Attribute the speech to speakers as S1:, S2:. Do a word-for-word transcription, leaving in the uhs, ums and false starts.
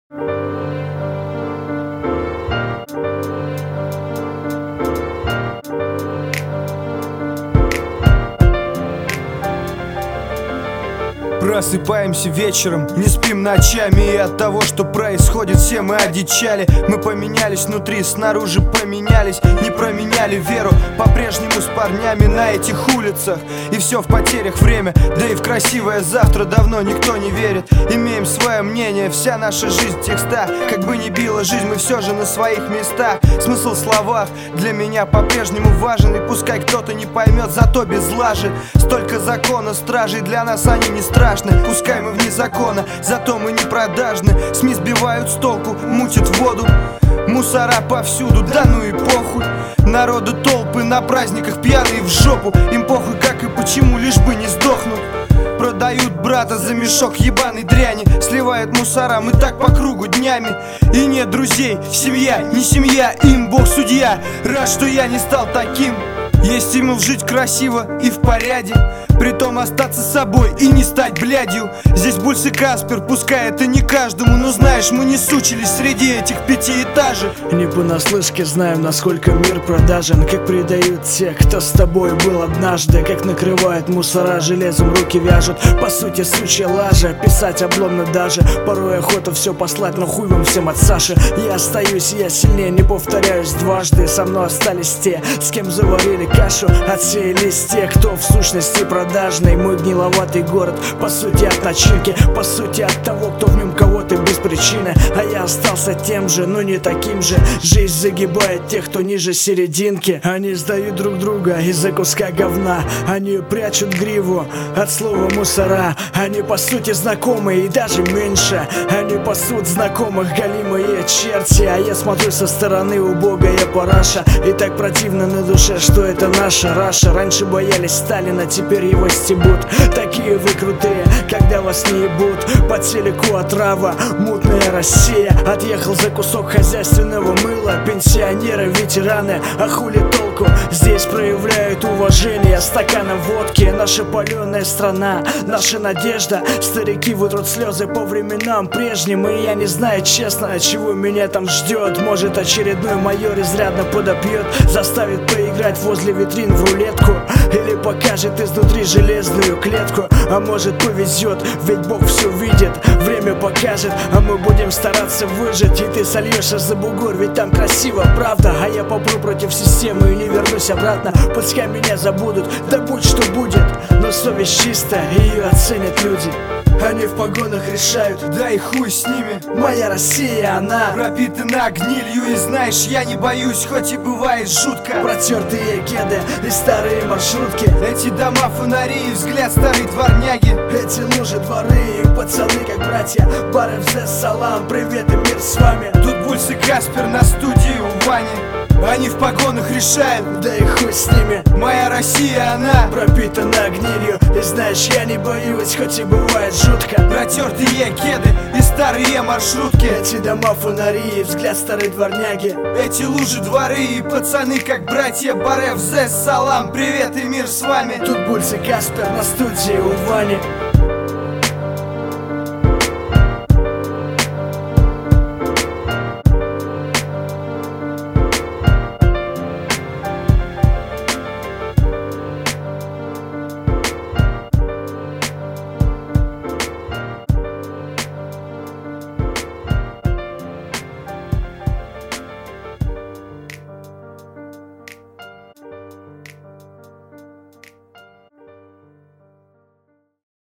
S1: Просыпаемся вечером, не спим ночами, и от того, что происходит, все мы одичали. Мы поменялись внутри, снаружи поменялись, не променяли веру. По-прежнему с парнями на этих улицах, и все в потерях время, да и в красивое завтра давно никто не верит. Имеем свое мнение, вся наша жизнь в текстах. Как бы ни била жизнь, мы все же на своих местах. Смысл в словах для меня по-прежнему важен, и пускай кто-то не поймет, зато без лажи. Столько закона стражей, для нас они не страшны. Пускай мы вне закона, зато мы не продажны. СМИ сбивают с толку, мутят воду. Мусора повсюду, да ну и похуй. Народу толпы на праздниках, пьяные в жопу. Им похуй как и почему, лишь бы не сдохнуть. Продают брата за мешок ебаной дряни, сливают мусора, мы так по кругу днями. И нет друзей, семья, не семья, им Бог судья. Рад, что я не стал таким. Есть стимул жить красиво и в порядке, притом остаться собой и не стать блядью. Здесь Бульс и Каспер, пускай это не каждому, но знаешь, мы не сучились среди этих пятиэтажек.
S2: Не понаслышке знаем, насколько мир продажен, как предают тех, кто с тобой был однажды, как накрывают мусора, железом руки вяжут. По сути, сучья лажа, писать обломно даже. Порой охота все послать, но хуй вам всем от Саши. Я остаюсь, я сильнее, не повторяюсь дважды. Со мной остались те, с кем заварили кашу, отсеялись те, кто в сущности продажный. Мой гниловатый город, по сути от начинки, по сути от того, кто в нем кого-то без причины. А я остался тем же, но не таким же. Жизнь загибает тех, кто ниже серединки. Они сдают друг друга из-за куска говна. Они прячут гриву от слова мусора. Они по сути знакомые и даже меньше. Они пасут знакомых голимые черти. А я смотрю со стороны, убогая параша. И так противно на душе, что это наша Раша. Раньше боялись Сталина, теперь его стебут. Такие вы крутые, когда вас не ебут. По телеку отрава, мутная Россия. Отъехал за кусок хозяйственного мыла. Пенсионеры, ветераны, а хули толку? Здесь проявляют уважение стаканом водки. Наша паленая страна, наша надежда. Старики вытрут слезы по временам прежним. И я не знаю честно, чего меня там ждет. Может, очередной майор изрядно подопьет, заставит поиграть возле витрин в рулетку, или покажет изнутри железную клетку. А может повезет, ведь Бог все видит. Время покажет, а мы будем стараться выжить. И ты сольешься за бугор, ведь там красиво, правда. А я попру против системы и не вернусь обратно. Пускай меня забудут, да будь что будет, но совесть чистая, ее оценят люди. Они в погонах решают, да и хуй с ними. Моя Россия, она
S1: пропитана гнилью, и знаешь, я не боюсь, хоть и бывает жутко.
S2: Протертые кеды и старые маршрутки.
S1: Эти дома, фонари и взгляд старой дворняги.
S2: Эти лужи, дворы и пацаны, как братья. Бары в зе, салам, привет и мир с вами.
S1: Тут Бульс и Каспер на студии у Вани. Они в погонах решают,
S2: да и хуй с ними.
S1: Моя Россия, она
S2: пропитана гнилью, и знаешь, я не боюсь, хоть и бывает жутко.
S1: Протертые кеды и старые маршрутки.
S2: Эти дома, фонари и взгляд старой дворняги.
S1: Эти лужи, дворы и пацаны, как братья. Баре в зе, салам, привет и мир с вами.
S2: Тут Бульс и Каспер на студии у Вани.